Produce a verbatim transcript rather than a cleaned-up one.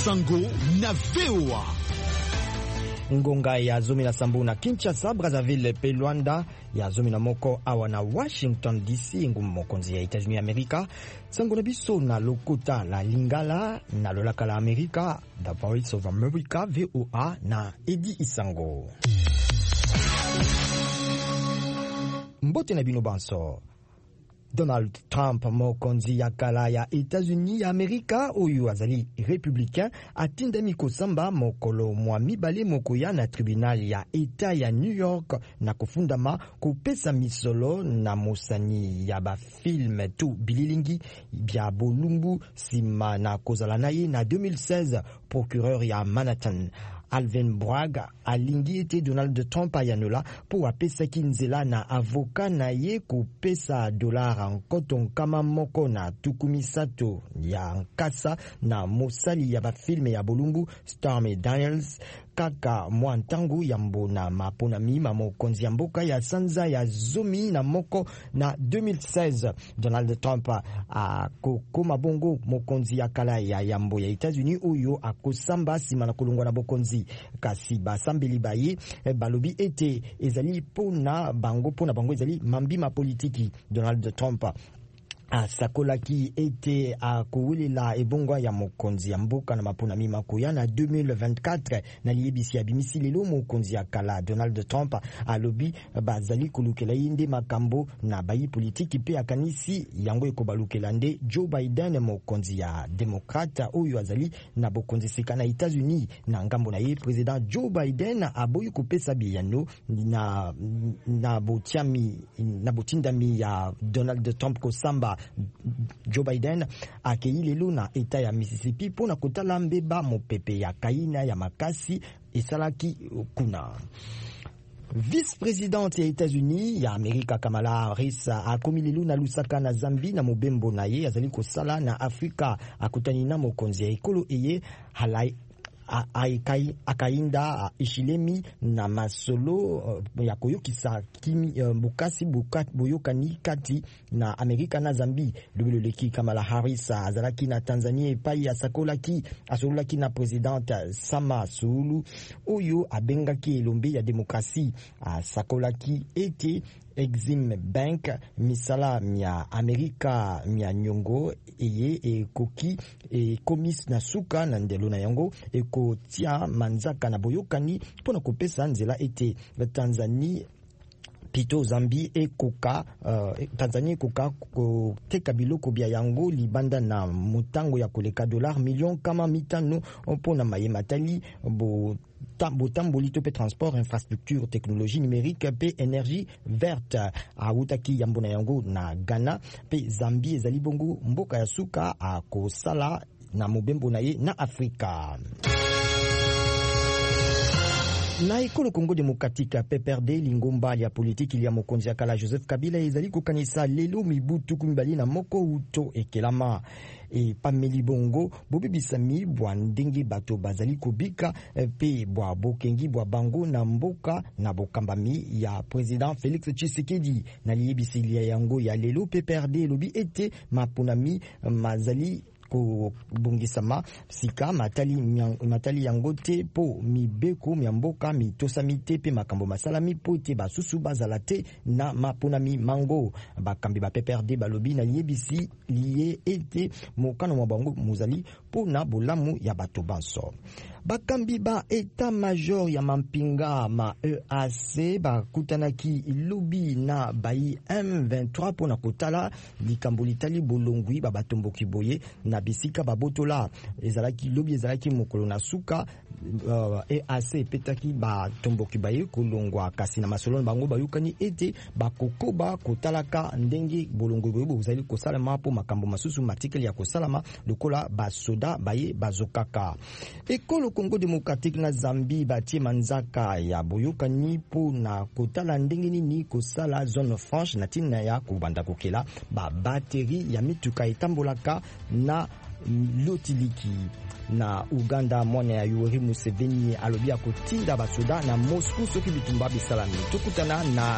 Sango na V O A. Ngonga ya zomi na sambu na Kinshasa, Brazzaville pe Luanda ya zomi na moko awa na Washington D C ngumu mokonzi ya Etats-Unis Amerika. Sango na biso na lokota la Lingala na lolaka la Amerika, The Voice of America V O A na Edi Isango. Mbote na bino banso. Donald Trump mokonzi ya kala ya Etats-Unis ya Amerika oyo azali républicain atindami kosamba mokolo mwa mibale mokoya na tribunal ya Eta ya New York na kufundama kopesa misolo na mosani ya ba film tu bililingi bya bolumbu sima na kozala na ye na deux mille seize procureur ya Manhattan Alvin Bragg alingi ete Donald Trump ayanola po apesa kinzela na avoka na ye kopesa dolara nkoto nkama moko na tukumisato ya nkasa na mosali ya bafilme ya bolumbu Stormy Daniels kaka mwa ntangu ya mbona maponami ma mokonzi ya mboka ya sanza ya zomi na moko na deux mille seize. Donald Trump akokoma bongo mokonzi ya kala ya yambo ya Etats-Unis oyo akosamba sima na kolongwa na bokonzi kasi basambeli baye balobi ete ezali pona bango pona bango ezali mambima politiki. Donald Trump asakolaki ete akoulela ebongwa ya mokonzi ya mboka na maponami makoya na deux mille vingt-quatre na liyebisi ya bimisi lelo mokonzi ya kala. Donald Trump alobi bazali kolukela yinde makambo na bayi politiki pe akanisi yango ekobalukela nde Joe Biden mokonzi ya demokrata oyo azali na bokonzi sika na Etats-Unis na ngambo na ye president Joe Biden aboyi kopesa biyano na na botiami na botindami ya Donald Trump kosamba. Joe Biden akei lelo na eta ya Mississippi pona kotala mbeba mopepe ya kaina ya makasi esalaki kuna. Vice-présidente ya Etats-Unis ya Amerika Kamala Harris akomi lelo na Lusaka na Zambie na mobembo na ye azali kosala na Afrika akutani na mokonzi ya ekolo eye halai akainda ishilemi na masolo uh, ya koyokisa kimi uh, bukasi bukat boyokani kati na Amerika na Zambie. Lubilo leki Kamala Harris azalaki na Tanzania epai ya sakolaki asolaki na presidente Sama Suluhu oyo abengaki elombe ya demokrasi sakolaki ete Exim Bank misala mia Amerika mia nyongo eye e koki e komis na suka na ndelo na yango e ko tia manzaka na boyokani pona kopesa nzela ete Tanzania pito Zambie ekoka uh, Tanzania ekoka koteka biloko bya yango libanda na mutango ya koleka dollar million kama mitano mpona mayematali bo botamboli to pe transport infrastructure technologie numérique pe énergie verte autaki yambo na yango na Ghana pe Zambie ezali bongo mboka ya suka akosala na mobembo na ye na Afrika. Na ekolo Congo Démocratique P P R D lingomba ya politiki ya mokonzi ya kala Joseph Kabila ezali kokanisa lelo mibutu kumibali na moko uto ekelama e pameli bongo bobibisami bwa ndenge bato bazali kobika pe bwa bokengi bwa bango na mboka na bokambami ya president Félix Tshisekedi na liyebisi ya yango ya lelo. P P R D lobi ete maponami mazali ko bungisama sika matali matali yangote po mibeko myamboka mitosamite pe makambo masalami po te basusu bazalate na maponami mango bakambi ba P P R D balobi na yebisi liye ete mokano mwa bango muzali po na bolamu ya bato banso. Bakambi ba État major ya mampinga ma E A C bakutanaki lobi na bayi M vingt-trois pona kotala likambo litali bolongwi babatomboki boye na bisika babotola ezalaki lobi ezalaki mokolo na suka uh, E A C petaki batomboki baye kolongwa kasi na masolo bango bayukani ete bakokoba kotalaka ndenge bolongwi boye bozali kosalama po makambo masusu matikeli ya kosalama lokola basoda baye bazokaka. Ekolo Congo Démocratique na Zambie batie manzaka ya boyokani po na kotala ndenge nini kosala zone franche na tina ya kubanda kokela ba bateri ya mituka etambolaka na lotiliki. Na Uganda mwana ya Yoweri Museveni alobi akotinda basoda na Moscou soki bitumba bisalami. Tukutana na